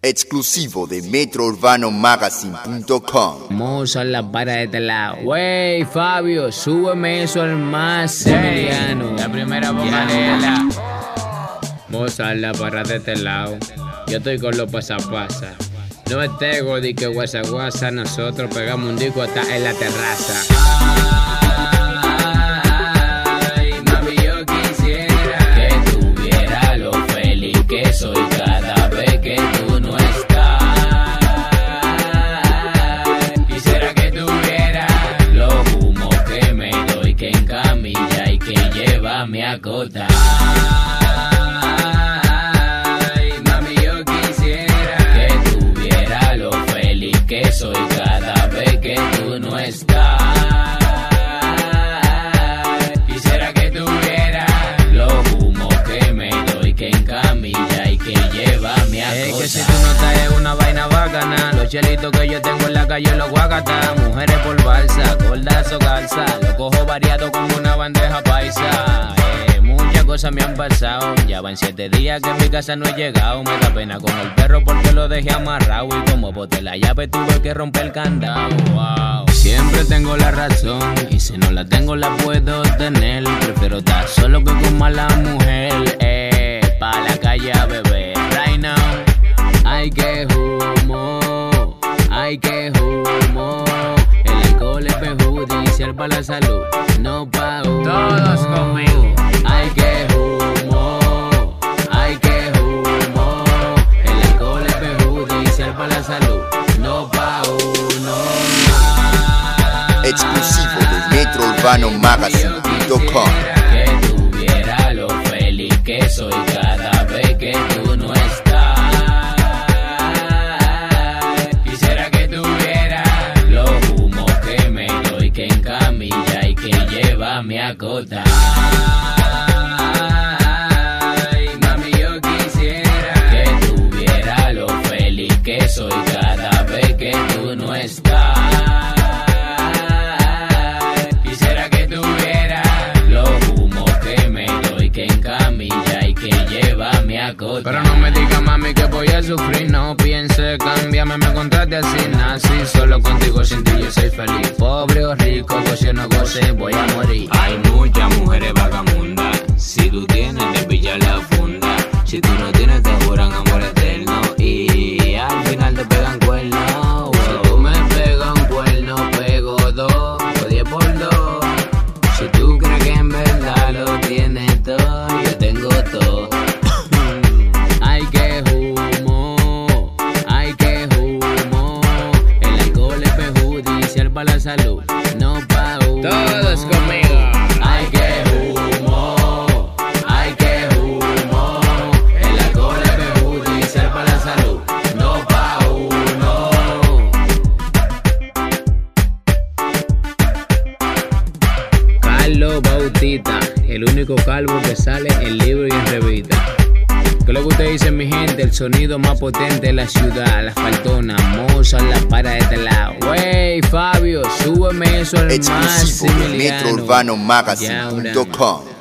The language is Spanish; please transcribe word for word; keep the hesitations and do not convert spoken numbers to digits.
Exclusivo de metro urbano magazine punto com. Vamos a la para de este lado. Wey, Fabio, súbeme eso al más Emiliano. La primera bocanela. Vamos a la para de este lado. Yo estoy con los pasapasa. No es tego de que guasa guasa. Nosotros pegamos un disco hasta en la terraza. Ay, mami, yo quisiera que tuviera lo feliz que soy cada vez que tú no estás. Quisiera que tuviera los humos que me doy, que en camilla y que llévame a acotar. Que soy cada vez que tú no estás. Quisiera que tuviera los humos que me doy, que en camilla y que llévame a Es cosas. que si tú no estás es una vaina bacana. Los chelitos que yo tengo en la calle los guacata. Mujeres por balsa, gordas o calza. Lo cojo variado como una bandeja paisa. eh, Muchas cosas me han pasado. Ya van siete días que en mi casa no he llegado. Me da pena con el perro porque lo dejé amarrado. Y como boté la llave tuve que romper el candado. Wow. Siempre tengo la razón y si no la tengo la puedo tener. Prefiero estar solo que con mala mujer. Eh, pa' la calle a beber. Right now. Ay, que humo, ay, que humo. El alcohol es perjudicial para la salud, no pa' uno. Todos conmigo. Ay, que humo, ay, que humo. El alcohol es perjudicial para la salud, no pa' uno. Exclusivo de metro urbano magazine punto com. Que tuviera lo feliz que soy cada vez que tú no estás. Quisiera que tuviera los humos que me doy, que en camilla y que llévame a acotar. Ay, mami, yo quisiera que tuviera lo feliz que soy cada vez que tú no estás. Quisiera que tuviera los humos que me doy, que en camilla y que llévame a acotar. Pero no me digas, mami, que voy a sufrir. No piense, cámbiame, me contrate así. Nací solo contigo, sin ti yo soy feliz. Pobre o rico, goce o no goce, voy a morir. Hay muchas mujeres vagabundas. Si tú tienes, te pilla la funda. Si tú no tienes, te juran amor eterno. Y al final te pegan cuernos. Si tú me pegas un cuerno, pego dos, o diez por dos. Si tú crees que en verdad lo tienes todo, yo tengo todo. Ay, que humo, ay, que humo. El alcohol es perjudicial para la salud, no pa' uno. Todos conmigo. Ay, que humo, ay, que humo. El alcohol es perjudicial para la salud, no pa' uno. Carlos Bautista, el único calvo que sale en libro y en revista. ¿Qué es lo que ustedes dicen, mi gente? El sonido más potente de la ciudad, la faltona, Moza, la para de este lado. Wey, Fabio, súbeme eso al más Exclusivo de Emiliano. metro urbano magazine punto com.